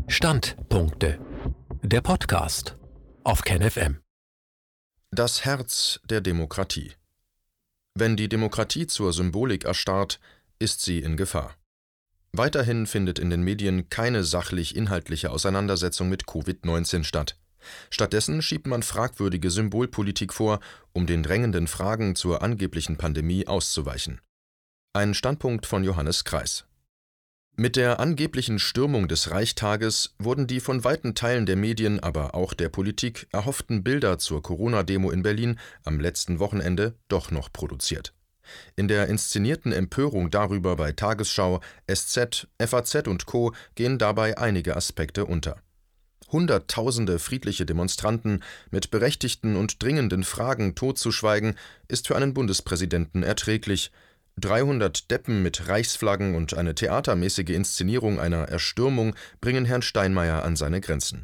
Standpunkte. Der Podcast auf KenFM. Das Herz der Demokratie. Wenn die Demokratie zur Symbolik erstarrt, ist sie in Gefahr. Weiterhin findet in den Medien keine sachlich-inhaltliche Auseinandersetzung mit Covid-19 statt. Stattdessen schiebt man fragwürdige Symbolpolitik vor, um den drängenden Fragen zur angeblichen Pandemie auszuweichen. Ein Standpunkt von Johannes Kreis. Mit der angeblichen Stürmung des Reichstages wurden die von weiten Teilen der Medien, aber auch der Politik erhofften Bilder zur Corona-Demo in Berlin am letzten Wochenende doch noch produziert. In der inszenierten Empörung darüber bei Tagesschau, SZ, FAZ und Co. gehen dabei einige Aspekte unter. Hunderttausende friedliche Demonstranten mit berechtigten und dringenden Fragen totzuschweigen, ist für einen Bundespräsidenten erträglich. 300 Deppen mit Reichsflaggen und eine theatermäßige Inszenierung einer Erstürmung bringen Herrn Steinmeier an seine Grenzen.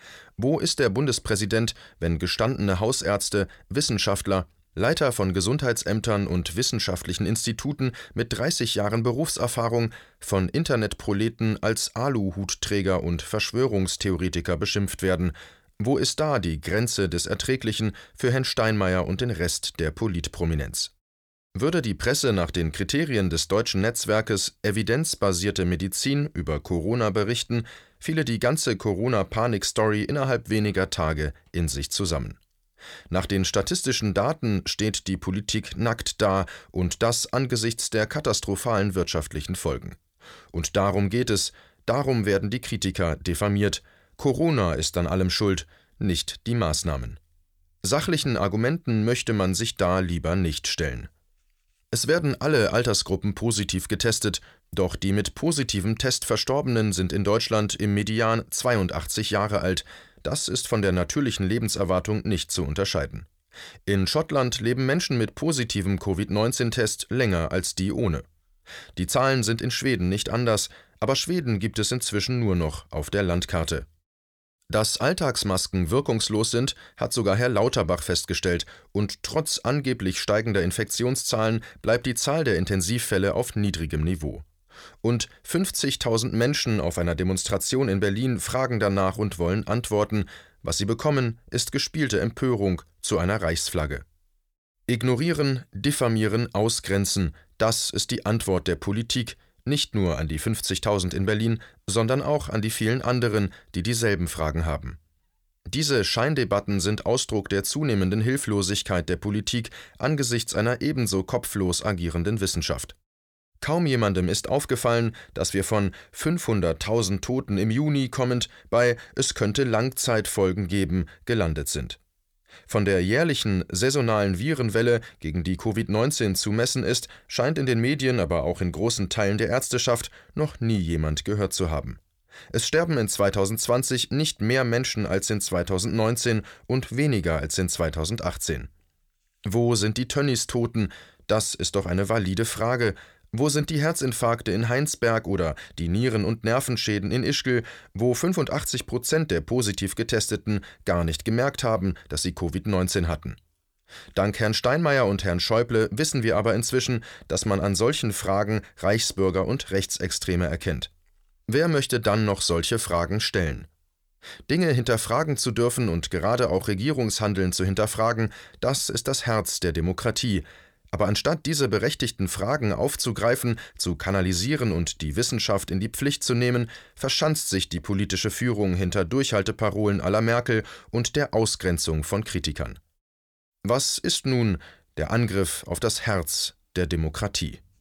Wo ist der Bundespräsident, wenn gestandene Hausärzte, Wissenschaftler, Leiter von Gesundheitsämtern und wissenschaftlichen Instituten mit 30 Jahren Berufserfahrung von Internetproleten als Aluhutträger und Verschwörungstheoretiker beschimpft werden? Wo ist da die Grenze des Erträglichen für Herrn Steinmeier und den Rest der Politprominenz? Würde die Presse nach den Kriterien des deutschen Netzwerkes evidenzbasierte Medizin über Corona berichten, fiele die ganze Corona-Panik-Story innerhalb weniger Tage in sich zusammen. Nach den statistischen Daten steht die Politik nackt da, und das angesichts der katastrophalen wirtschaftlichen Folgen. Und darum geht es, darum werden die Kritiker diffamiert. Corona ist an allem schuld, nicht die Maßnahmen. Sachlichen Argumenten möchte man sich da lieber nicht stellen. Es werden alle Altersgruppen positiv getestet, doch die mit positivem Test Verstorbenen sind in Deutschland im Median 82 Jahre alt. Das ist von der natürlichen Lebenserwartung nicht zu unterscheiden. In Schottland leben Menschen mit positivem Covid-19-Test länger als die ohne. Die Zahlen sind in Schweden nicht anders, aber Schweden gibt es inzwischen nur noch auf der Landkarte. Dass Alltagsmasken wirkungslos sind, hat sogar Herr Lauterbach festgestellt, und trotz angeblich steigender Infektionszahlen bleibt die Zahl der Intensivfälle auf niedrigem Niveau. Und 50.000 Menschen auf einer Demonstration in Berlin fragen danach und wollen Antworten. Was sie bekommen, ist gespielte Empörung zu einer Reichsflagge. Ignorieren, diffamieren, ausgrenzen, das ist die Antwort der Politik, nicht nur an die 50.000 in Berlin, sondern auch an die vielen anderen, die dieselben Fragen haben. Diese Scheindebatten sind Ausdruck der zunehmenden Hilflosigkeit der Politik angesichts einer ebenso kopflos agierenden Wissenschaft. Kaum jemandem ist aufgefallen, dass wir von 500.000 Toten im Juni kommend bei „Es könnte Langzeitfolgen geben" gelandet sind. Von der jährlichen saisonalen Virenwelle, gegen die Covid-19 zu messen ist, scheint in den Medien, aber auch in großen Teilen der Ärzteschaft noch nie jemand gehört zu haben. Es sterben in 2020 nicht mehr Menschen als in 2019 und weniger als in 2018. Wo sind die Tönnies-Toten? Das ist doch eine valide Frage. Wo sind die Herzinfarkte in Heinsberg oder die Nieren- und Nervenschäden in Ischgl, wo 85% der positiv Getesteten gar nicht gemerkt haben, dass sie Covid-19 hatten? Dank Herrn Steinmeier und Herrn Schäuble wissen wir aber inzwischen, dass man an solchen Fragen Reichsbürger und Rechtsextreme erkennt. Wer möchte dann noch solche Fragen stellen? Dinge hinterfragen zu dürfen und gerade auch Regierungshandeln zu hinterfragen, das ist das Herz der Demokratie. Aber anstatt diese berechtigten Fragen aufzugreifen, zu kanalisieren und die Wissenschaft in die Pflicht zu nehmen, verschanzt sich die politische Führung hinter Durchhalteparolen à la Merkel und der Ausgrenzung von Kritikern. Was ist nun der Angriff auf das Herz der Demokratie?